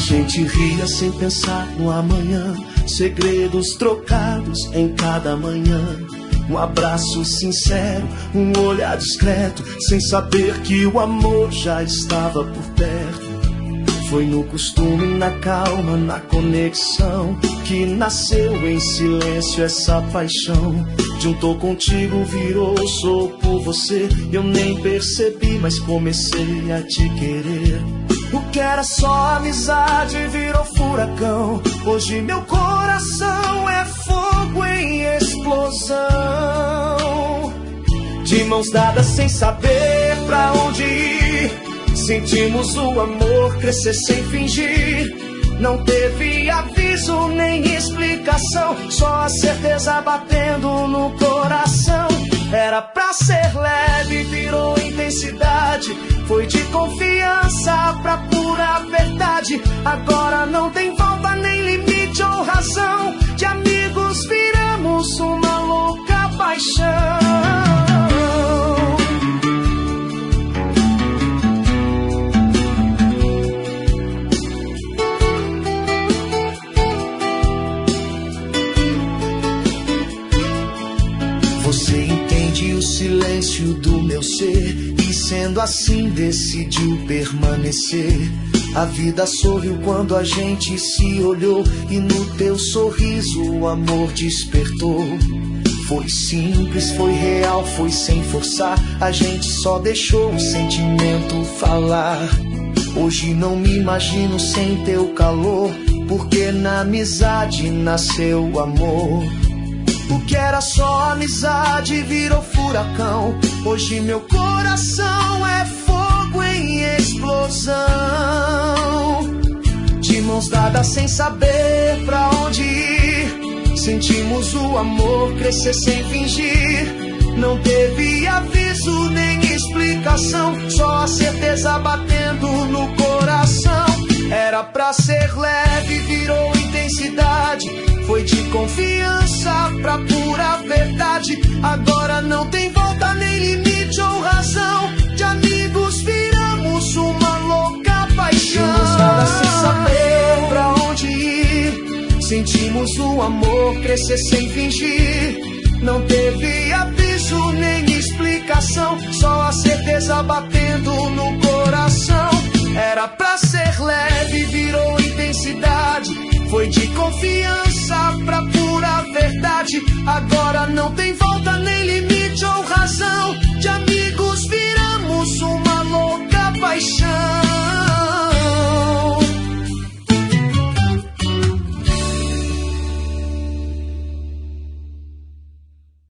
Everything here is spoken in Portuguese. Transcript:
gente ria sem pensar no amanhã, segredos trocados em cada manhã. Um abraço sincero, um olhar discreto, sem saber que o amor já estava por perto. Foi no costume, na calma, na conexão, que nasceu em silêncio essa paixão. Juntou contigo, virou, sou por você. Eu nem percebi, mas comecei a te querer. O que era só amizade virou furacão. Hoje meu coração é fogo em explosão. De mãos dadas sem saber pra onde ir, sentimos o amor crescer sem fingir. Não teve aviso nem explicação, só a certeza batendo no coração. Era pra ser leve, virou intensidade. Foi de confiança pra pura verdade. Agora não tem volta, nem limite ou razão. De amigos viramos uma louca paixão. Você entende o silêncio do meu ser e sendo assim decidiu permanecer. A vida sorriu quando a gente se olhou e no teu sorriso o amor despertou. Foi simples, foi real, foi sem forçar. A gente só deixou o sentimento falar. Hoje não me imagino sem teu calor, porque na amizade nasceu o amor. O que era só amizade virou furacão. Hoje meu coração é fogo em explosão. De mãos dadas sem saber pra onde ir, sentimos o amor crescer sem fingir. Não teve aviso nem explicação, só a certeza batendo no coração. Era pra ser leve, virou intensidade. Foi de confiança pra pura verdade. Agora não tem volta, nem limite ou razão. De amigos viramos uma louca paixão. De mãos dadas sem saber pra onde ir, sentimos o amor crescer sem fingir. Não teve aviso nem explicação, só a certeza batendo no coração. Era pra ser leve, virou intensidade. Foi de confiança pra pura verdade. Agora não tem volta, nem limite ou razão.